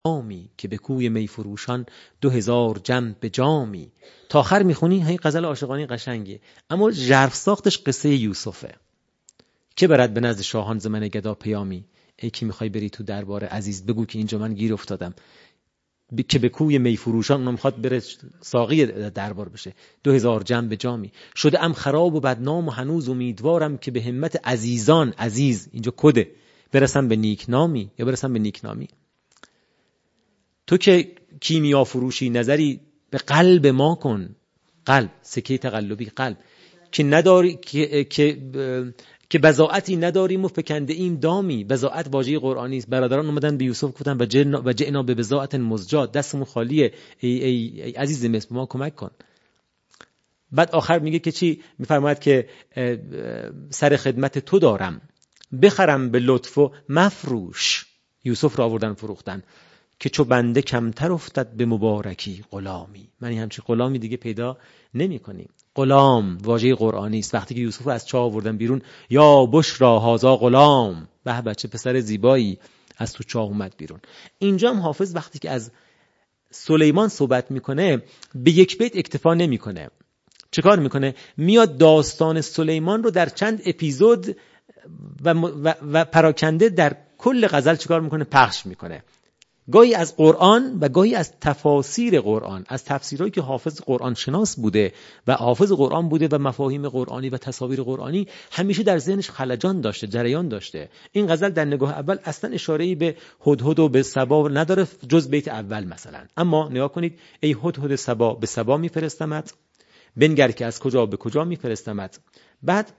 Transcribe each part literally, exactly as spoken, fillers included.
آمی که به کوی می فروشان دو هزار جم به جامی. تا آخر میخونی هی غزل عاشقانه قشنگه، اما ژرف ساختش قصه یوسفه. که برد به نزد شاهان ز من گدا پیامی. ای که میخوای بری تو دربار عزیز، بگو که اینجا من گیر افتادم. ب... که به کوی می فروشان، اونم میخواد بره ساقی دربار بشه. دو هزار جم به جامی. شده ام خراب و بدنام و هنوز امیدوارم که به همت عزیزان، عزیز اینجا کده، برسم به نیکنامی یا برسم به نیکنامی. تو که کیمیا فروشی نظری به قلب ما کن. قلب سکه تقلبی قلب که نداری که که که بضاعتی نداریم و فکنده ایم دامی. بضاعت واژه قرآنی است. برادران اومدن به یوسف گفتن و جئنا و جئنا به بضاعت مزجاة، دستمون خالیه، ای, ای, ای عزیز مصر ما کمک کن. بعد آخر میگه که چی؟ میفرماید که سر خدمت تو دارم، بخرم به لطف و مفروش. یوسف را آوردن فروختن که چو بنده کمتر افتد به مبارکی غلامی. من همچین غلامی دیگه پیدا نمی کنیم. غلام واژه قرآنی است. وقتی که یوسف از چاه آوردن بیرون، یا بشرا هذا غلام، به بچه پسر زیبایی از تو چاه اومد بیرون. اینجا هم حافظ وقتی که از سلیمان صحبت میکنه به یک بیت اکتفا نمیکنه. چه کار میکنه؟ میاد داستان سلیمان رو در چند اپیزود و, و, و پراکنده در کل غزل چیکار میکنه؟ پخش میکنه. گاهی از قرآن و گاهی از تفاسیر قرآن، از تفسیرهایی که حافظ قرآن شناس بوده و حافظ قرآن بوده و مفاهیم قرآنی و تصاویر قرآنی همیشه در ذهنش خلجان داشته، جریان داشته. این غزل در نگاه اول اصلا اشاره‌ای به هدهد و به سبا نداره جز بیت اول مثلا. اما نگاه کنید، ای هدهد سبا به سبا میفرستمت، بنگر که از کجا به کجا میفرستمت. بعد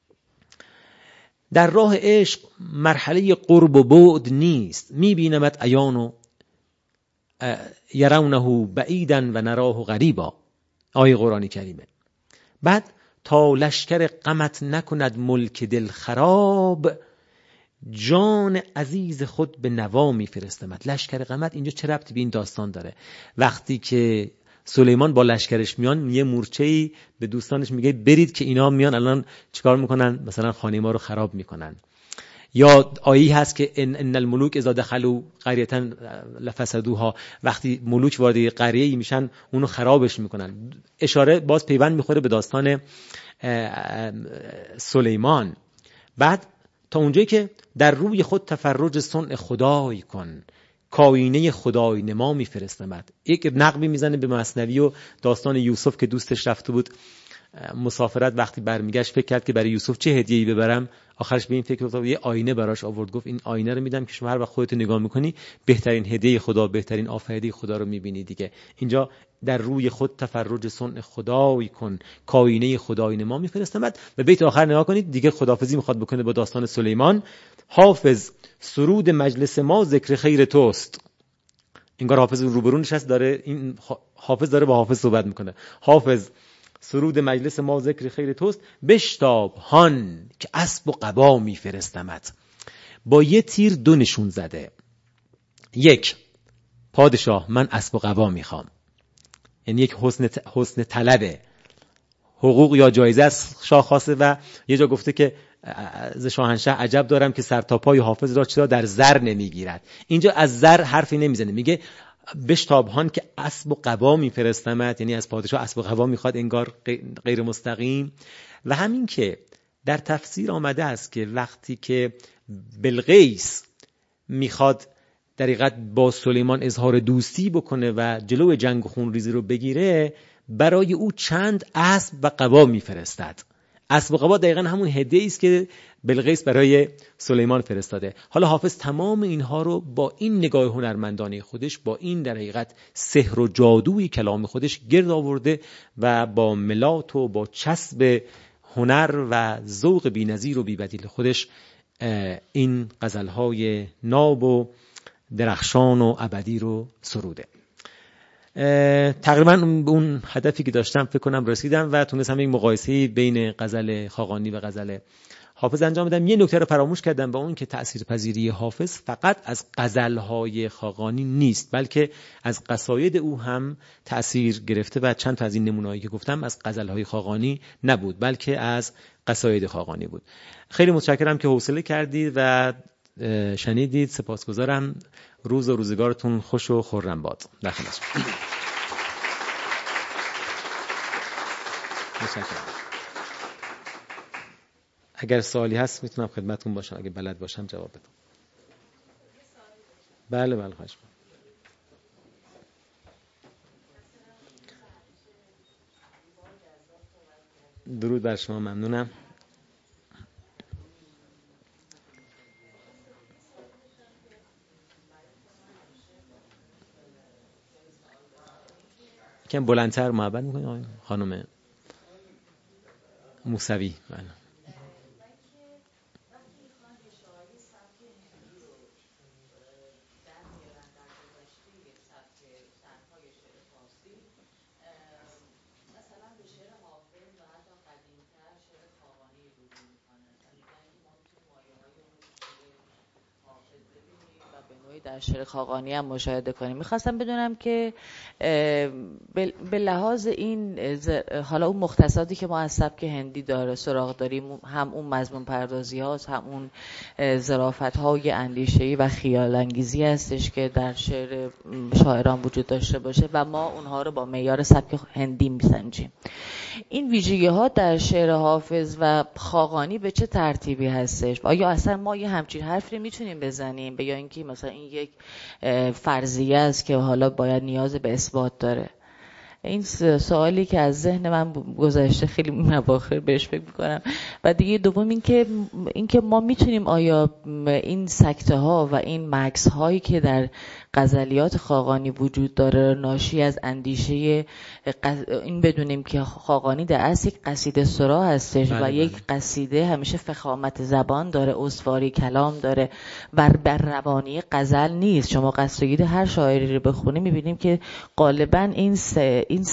در راه عشق مرحله قرب و بعد نیست، میبینمت عیان و یرونه بعیدا و نراه غریبا. آیه قرآنی کریمه. بعد تا لشکر غمت نکند ملک دل خراب، جان عزیز خود به نوا میفرستمت. لشکر غمت اینجا چه ربطی به این داستان داره؟ وقتی که سلیمان با لشکرش میان، یه مورچه‌ای به دوستانش میگه برید که اینا میان الان چیکار میکنن؟ مثلا خانه ما رو خراب میکنن. یا آیه هست که ان, ان الملوک اذا دخلوا قرية لفسدوها، وقتی ملوک وارد قریه‌ای میشن اونو خرابش میکنن. اشاره باز پیوند میخوره به داستان سلیمان. بعد تا اونجایی که در روی خود تفرج صنع خدای کن، کاینه خدای نما میفرستمد. یک نقبی میزنه به مثنوی و داستان یوسف که دوستش رفته بود مسافرت، وقتی برمیگشت فکر کرد که برای یوسف چه هدیه‌ای ببرم، آخرش به این فکر افتاد یه آینه براش آورد، گفت این آینه رو میدم که شما هر وقت خودت نگاه میکنی بهترین هدیه خدا، بهترین آفریده خدا رو میبینی دیگه. اینجا در روی خود تفرج صنع خدای کن، کاینه خدای نما میفرستمد. و بیت آخر نگاه کنید دیگه، خداحافظی میخواد بکنه با داستان سلیمان. حافظ سرود مجلس ما ذکر خیر توست. انگار حافظ روبرو نشست داره، این حافظ داره با حافظ صحبت میکنه. حافظ سرود مجلس ما ذکر خیر توست، بشتاب هان که اسب و قبا میفرستمت. با یه تیر دو نشون زده. یک، پادشاه من اسب و قبا میخوام، یعنی یک حسن حسن طلبه، حقوق یا جایزه از شاه خواسته. و یه جا گفته که از شاهنشاه عجب دارم که سر تا پای حافظ را چرا در زر نمیگیرد. اینجا از زر حرفی نمیزنه، میگه بشتابهان که اسب و قبا میفرستمت، یعنی از پادشاه اسب و قبا میخواد، انگار غیر مستقیم. و همین که در تفسیر آمده است که وقتی که بلقیس میخواد در حقیقت با سلیمان اظهار دوستی بکنه و جلو جنگ و خونریزی رو بگیره، برای او چند اسب و قبا میفرستد. اسب و قبا دقیقاً همون هدیه‌ای است که بلقیس برای سلیمان فرستاده. حالا حافظ تمام اینها رو با این نگاه هنرمندانه خودش، با این در حقیقت سحر و جادوی کلام خودش گرد آورده و با ملات و با چسب هنر و ذوق بی‌نظیر و بی‌بدیل خودش این غزل‌های ناب و درخشان و ابدی رو سروده. تقریبا اون هدفی که داشتم فکر کنم رسیدم و تونستم یک مقایسه بین غزل خاقانی و غزل حافظ انجام بدم. یه نکته رو فراموش کردم، با اون که تأثیرپذیری حافظ فقط از غزل‌های خاقانی نیست، بلکه از قصاید او هم تأثیر گرفته و چند تا از این نمونه‌هایی که گفتم از غزل‌های خاقانی نبود، بلکه از قصاید خاقانی بود. خیلی متشکرم که حوصله کردید و شنیدید. سپاسگزارم. روز و روزگارتون خوش و خرم باد. در خدمتتون. متشکرم. اگر سوالی هست میتونم خدمتتون باشم، اگه بلد باشم جواب بدم. بله بله خواهش می‌کنم. درود بر شما، ممنونم. یکم بلندتر محبت میکنید خانم موسوی؟ بله. در شعر خاقانی هم مشاهده کنیم. میخواستم بدونم که به لحاظ این حالا اون مختصاتی که ما از سبک هندی داره سراغ داریم، هم اون مضمون پردازی هاست، هم اون ظرافت های اندیشه‌ای و خیال انگیزی هستش که در شعر شاعران وجود داشته باشه و ما اونها رو با معیار سبک هندی میسنجیم. این ویژگی ها در شعر حافظ و خاقانی به چه ترتیبی هستش؟ آیا اصلا ما یه همچین حرفی میتونیم بزنیم به یا اینکه مثلا این یک فرضیه است که حالا باید نیاز به اثبات داره؟ این سوالی که از ذهن من گذشته، خیلی مواخر بهش فکر میکنم. و دیگه دوم این که این که ما میتونیم آیا این سکته ها و این مکس هایی که در غزلیات خاقانی وجود داره ناشی از اندیشه قز... این بدونیم که خاقانی در اصل یک قصیده سرا هستش و بله یک بله. قصیده همیشه فخامت زبان داره، استواری کلام داره و بر روانی غزل نیست. شما قصیده هر شاعری رو بخونی میبینیم که غالبا این س... این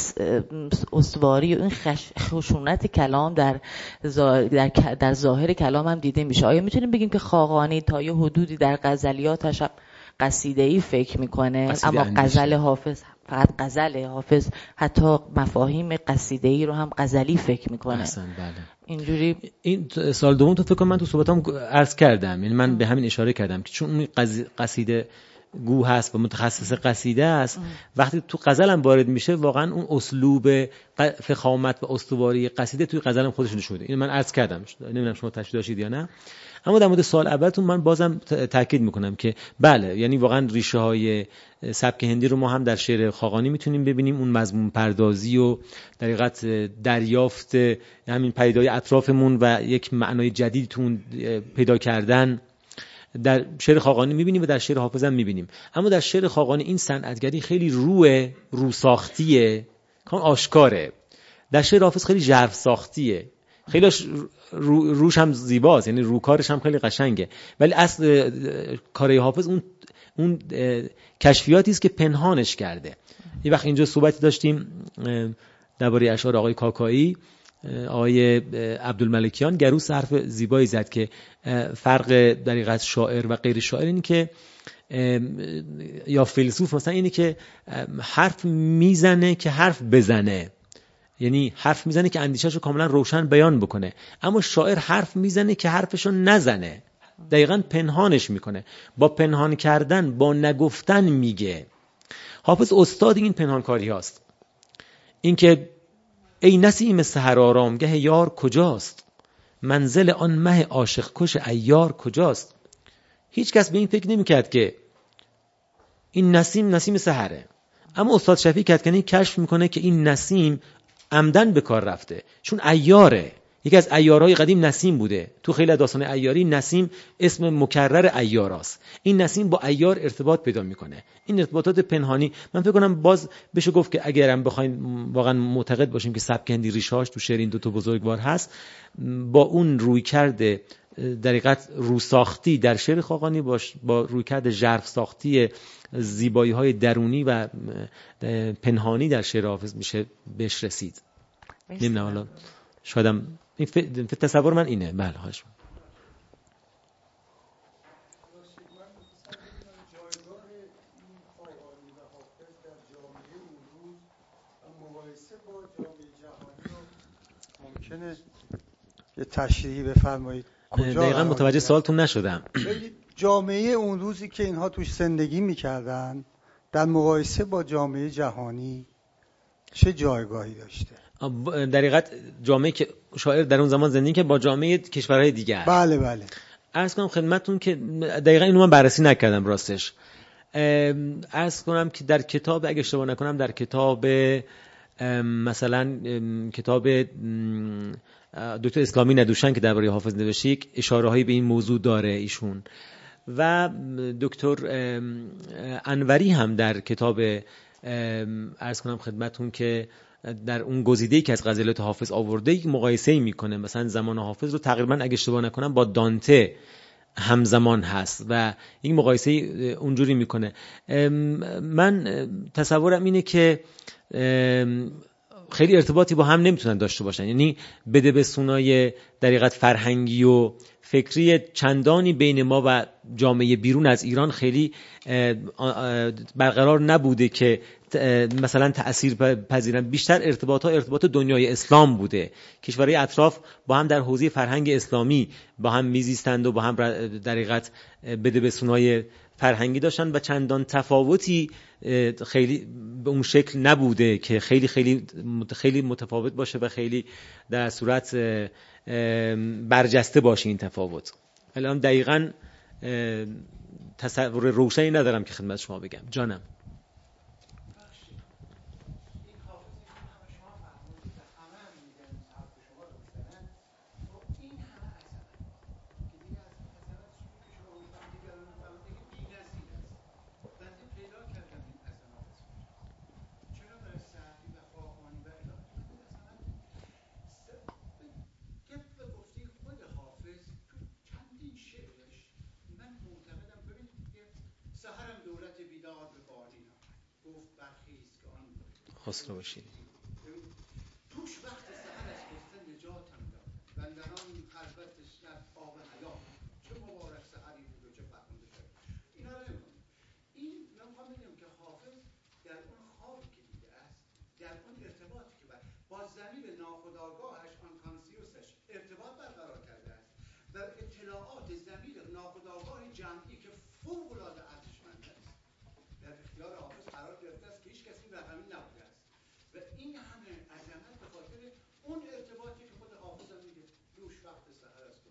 استواری و این خش... خشونت کلام در زا... در در ظاهر کلام هم دیده میشه. آیا میتونیم بگیم که خاقانی تا یه حدودی در غزلیاتش قصیده‌ای فکر میکنه، اما غزل حافظ فقط غزل حافظ حتی مفاهیم قصیده‌ای رو هم غزلی فکر میکنه؟ احسن بله. اینجوری این سال دوم تو فکر کنم من تو صحبتام عرض کردم، یعنی من به همین اشاره کردم که چون اون قصیده گو هست و متخصص قصیده است، وقتی تو غزل هم وارد میشه واقعا اون اسلوب فخامت و استواری قصیده توی غزل هم خودش نشون میده. اینو من عرض کردم، نمیدونم شما تشریح داشتید یا نه. اما در مورد سوال اولتون من بازم تاکید میکنم که بله، یعنی واقعا ریشه های سبک هندی رو ما هم در شعر خاقانی میتونیم ببینیم. اون مضمون پردازی و در حقیقت دریافت همین پدیده‌های اطرافمون و یک معنای جدید تو اون پیدا کردن در شعر خاقانی میبینیم و در شعر حافظ هم میبینیم. اما در شعر خاقانی این صنعتگری خیلی روه رو ساختیه، کاملا آشکاره. در شعر حافظ خیلی ژرف ساختیه، خیلی رو روش هم زیباست، یعنی روکارش هم خیلی قشنگه. ولی اصل کارهای حافظ اون اون کشفیاتی است که پنهانش کرده. یه وقت اینجا صحبتی داشتیم درباره اشعار آقای کاکایی، آقای عبدالملکیان گروس حرف زیبایی زد که فرق در حقیقت شاعر و غیر شاعر اینه که یا فیلسوف مثلا اینه که حرف میزنه که حرف بزنه، یعنی حرف میزنه که اندیشه‌شو کاملا روشن بیان بکنه. اما شاعر حرف میزنه که حرفشو نزنه، دقیقاً پنهانش میکنه. با پنهان کردن، با نگفتن میگه. حافظ استاد این پنهانکاری هاست. این که ای نسیم سحر آرامگه یار کجاست، منزل آن مه عاشق کش عیار کجاست. هیچ کس به این فکر نمی‌کرد که این نسیم نسیم سحره، اما استاد شفیع کدکنی کشف میکنه که این نسیم عمدن به کار رفته، چون عیاره. یکی از عیارهای قدیم نسیم بوده. تو خیلی داستان عیاری نسیم اسم مکرر عیاراست. این نسیم با عیار ارتباط پیدا میکنه. این ارتباطات پنهانی، من فکر کنم باز بشه گفت که اگرم بخوایم واقعا معتقد باشیم که سبک هندی ریشه‌اش تو شعر این دو تا بزرگوار هست، با اون رویکرد در حقیقت روساختی در شعر خاقانی باش با رویکرد ژرف ساختی زیبایی‌های درونی و پنهانی در شعر حافظ میشه بهش رسید. نمیدونم حالا شایدم این ف... تصور من اینه. بله هاش ممکنه یه تشریحی بفرمایید؟ دقیقاً متوجه سوالتون نشدم. خیلی جامعه اون روزی که اینها توش زندگی میکردن در مقایسه با جامعه جهانی چه جایگاهی داشته؟ در حقیقت جامعه که شاعر در اون زمان زندگی که با جامعه کشورهای دیگر. بله بله. عرض کنم خدمتتون که دقیقاً اینو من بررسی نکردم راستش. عرض کنم که در کتاب، اگه اشتباه نکنم، در کتاب مثلا کتاب دکتر اسلامی ندوشن که درباره حافظ نوشته اشاره‌هایی به این موضوع داره ایشون، و دکتر انوری هم در کتاب عرض کنم خدمتتون که در اون گزیده‌ای که از غزلات حافظ آورده یک مقایسه‌ای میکنه، مثلا زمان حافظ رو تقریبا اگه اشتباه نکنم با دانته همزمان هست و این مقایسه اونجوری میکنه. من تصورم اینه که خیلی ارتباطی با هم نمیتونن داشته باشن، یعنی بده به سونای در حقیقت فرهنگی و فکری چندانی بین ما و جامعه بیرون از ایران خیلی برقرار نبوده که مثلا تأثیر پذیرن. بیشتر ارتباط ها ارتباط دنیای اسلام بوده، کشورهای اطراف با هم در حوزه فرهنگ اسلامی با هم میزیستند و با هم در حقیقت بده به سونای فرهنگی داشتن و چندان تفاوتی خیلی به اون شکل نبوده که خیلی خیلی خیلی متفاوت باشه و خیلی در صورت برجسته باشه این تفاوت. الان دقیقاً تصور روشنی ندارم که خدمت شما بگم. جانم. خسرو باشید. توش وقت سحر از گفته نجاتم داد بندران خلوتش در آب حیات چه مبارک سحری بود و چه فرخنده شد. اینا رو نمی‌کنم. این من می‌خوام بگم که حافظ در اون خوابی که دیده است، در اون ارتباطی که با ضمیر ناخودآگاهش آنکانسیوسش ارتباط برقرار کرده است و اطلاعات ضمیر ناخودآگاه جمعی که فوق‌العاده ارزشمند است در اختیار حافظ قرار گرفته است که هیچ کسی رقمی نبوده. و این همه عظمت به خاطر اون ارتباطی که خود حافظ هم میگه دوش وقت سحر است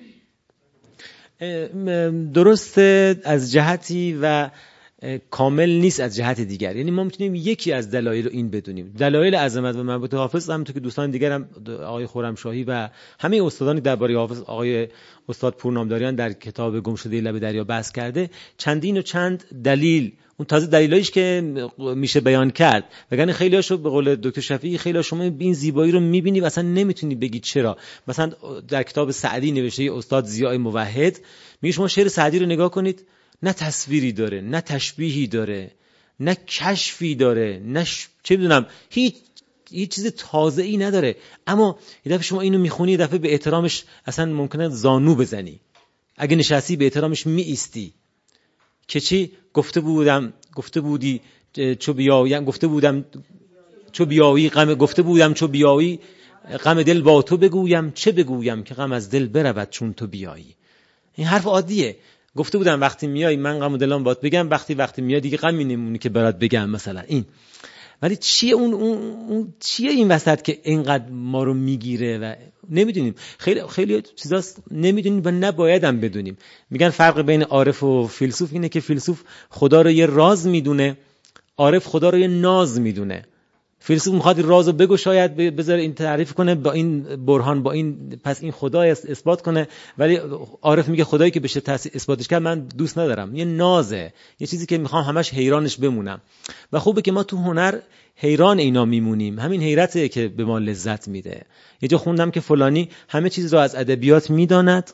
گفته. درسته از جهتی و کامل نیست از جهت دیگر. یعنی ما میتونیم یکی از دلایل رو این بدونیم. دلایل عظمت و منبوط حافظ همونطور که دوستان دیگرم آقای خرمشاهی و همه استادانی درباره حافظ، آقای استاد پورنامداریان در کتاب گمشده لب دریا بحث کرده، چندین و چند دلیل، اون تازه دلایلیش که میشه بیان کرد، وگرنه خیلی هاشو به قول دکتر شفیعی خیلی شما این زیبایی رو میبینی و اصلا نمیتونی بگی چرا. مثلا در کتاب سعدی نوشته استاد ضیاء موحد میگه شما شعر سعدی رو نگاه کنید، نه تصویری داره، نه تشبیهی داره، نه کشفی داره، نه ش... چه میدونم هیچ هیچ چیز تازه‌ای نداره، اما یه دفعه شما اینو میخونی، یه دفعه به احترامش اصلا ممکنه زانو بزنی، اگه نشستی به احترامش میایستی. که چی گفته بودم گفته بودی چو بیایم گفته بودم چو بیایی غم گفته بودم چو بیایی غم دل با تو بگویم، چه بگویم که غم از دل برود چون تو بیایی. این حرف عادیه. گفته بودم وقتی میای من غم دلم باهات بگم، وقتی وقتی میای دیگه غمی نمونی که برات بگم مثلا این. ولی چیه اون اون, اون چیه این وسط که اینقدر ما رو میگیره و نمیدونیم؟ خیلی خیلی چیزاست نمیدونیم و نباید هم بدونیم. میگن فرق بین عارف و فیلسوف اینه که فیلسوف خدا رو یه راز میدونه، عارف خدا رو یه ناز میدونه. فیلسوف میخواد راز رو بگو، شاید بذاره این تعریف کنه با این برهان، با این پس این خدا اثبات کنه، ولی عارف میگه خدایی که بشه اثباتش کرد من دوست ندارم، یه نازه، یه چیزی که میخوام همش حیرانش بمونم. و خوبه که ما تو هنر حیران اینا میمونیم، همین حیرته که به ما لذت میده. یه جا خوندم که فلانی همه چیز رو از ادبیات میداند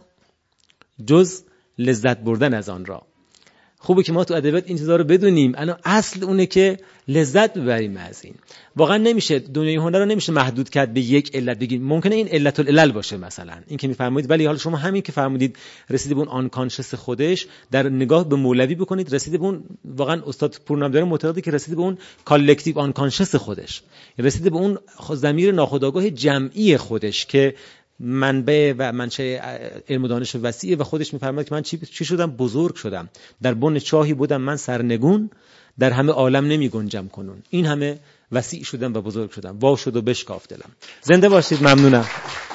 جز لذت بردن از آن را. خوبه که ما تو ادبیات این چیزا رو بدونیم. الان اصل اونه که لذت ببریم از این. واقعا نمیشه دنیای هنر رو نمیشه محدود کرد به یک علت بگیم. ممکنه این علت العلل باشه مثلا این که میفرمایید، ولی حالا شما همین که فرمودید رسیده به اون آن کانشس خودش، در نگاه به مولوی بکنید رسیده به اون، واقعا استاد پورنامداری معتقده که رسیده به اون کالکتیو آن کانشس خودش، رسیده به اون ضمیر ناخودآگاه جمعی خودش که منبع و منشأ علم و دانش وسیع و خودش میفرماید که من چی چی شدم؟ بزرگ شدم. در بن چاهی بودم من سرنگون، در همه عالم نمی گنجم کنون. این همه وسیع شدم و بزرگ شدم. وا شد و بشکاف دلم. زنده باشید. ممنونم.